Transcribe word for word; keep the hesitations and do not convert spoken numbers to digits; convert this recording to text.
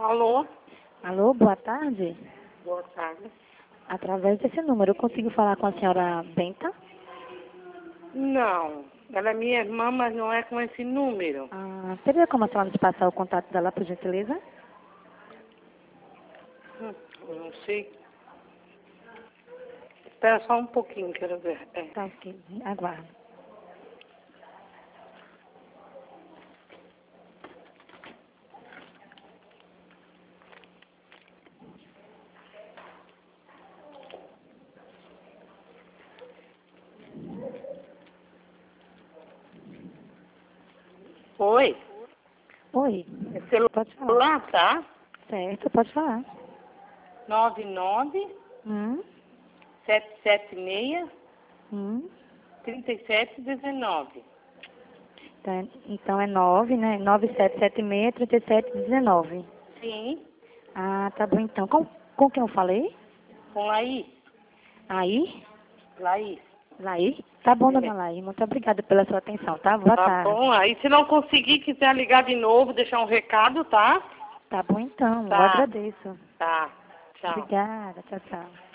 Alô? Alô, boa tarde. Boa tarde. Através desse número, eu consigo falar com a senhora Benta? Não, ela é minha irmã, mas não é com esse número. Ah, teria como a senhora nos passar o contato dela, por gentileza? Hum, eu não sei. Espera só um pouquinho, quero ver. É. Tá ok, aguardo. Oi? Oi, É pode falar. celular, tá? Certo, pode falar. nove nove Hum, sete sete seis hum. três sete um nove. Tá, então é nove, né? nove sete sete seis, três sete um nove. Sim, Ah, tá bom então. Com, com quem eu falei? com Laís. Aí? Laís. Laí? Tá bom, dona É. Laí. Muito obrigada pela sua atenção, tá? Boa Tá tarde. bom, aí se não conseguir, quiser ligar de novo, deixar um recado, tá? Tá bom então, eu Tá, agradeço. tá. Tchau. Obrigada, tchau, tchau.